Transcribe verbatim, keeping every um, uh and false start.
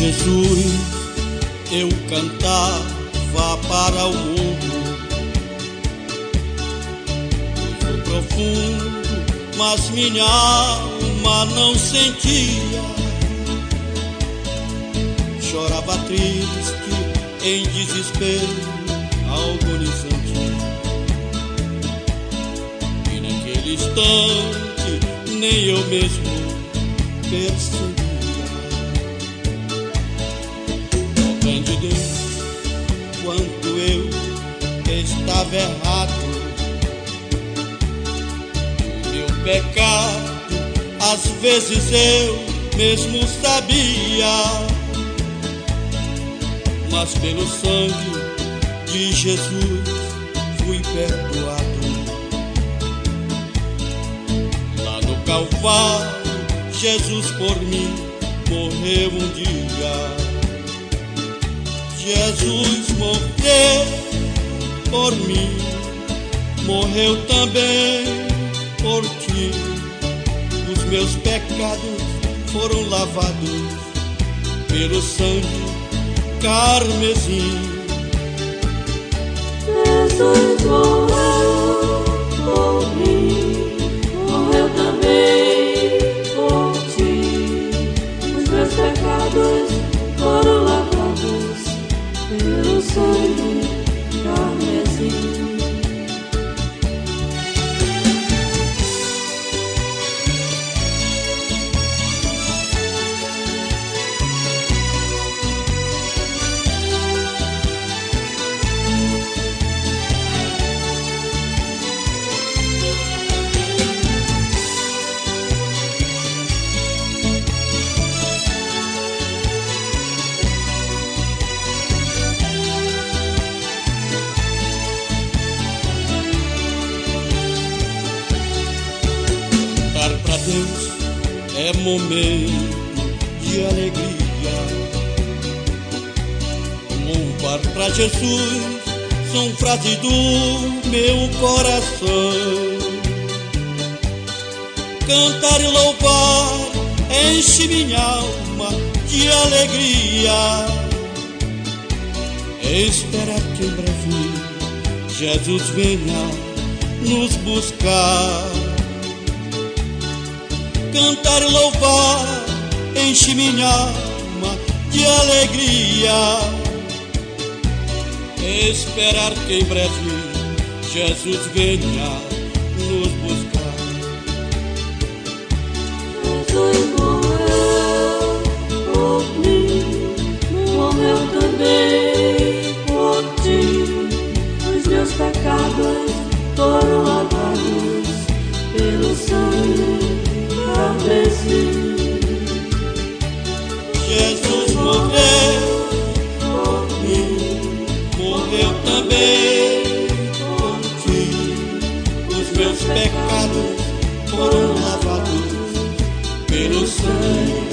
Jesus eu cantava para o mundo, gozo profundo, mas minha alma não sentia. Chorava triste, em desespero, agonizante. E naquele instante nem eu mesmo percebia. Ó grande Deus, quanto eu estava errado. O meu pecado, às vezes eu mesmo sabia. Mas pelo sangue de Jesus fui perdoado. Lá no Calvário, Jesus por mim morreu um dia. Jesus morreu por mim, morreu também por ti. Os meus pecados foram lavados pelo sangue carmesim. Jesus morreu por mim, morreu também por ti. Os meus pecados foram lavados pelo sangue carmesim. Cantar pra Deus é momento de alegria. Louvar pra Jesus são frases do meu coração. Cantar e louvar enche minha alma de alegria. Esperar que em breve Jesus venha nos buscar. Cantar e louvar enche minha alma de alegria. Esperar que em breve Jesus venha nos buscar. Jesus morreu por mim, morreu também por ti. Os meus pecados foram lavados pelo sangue carmesim. Jesus morreu por mim, morreu também por ti. Os meus pecados foram lavados pelo sangue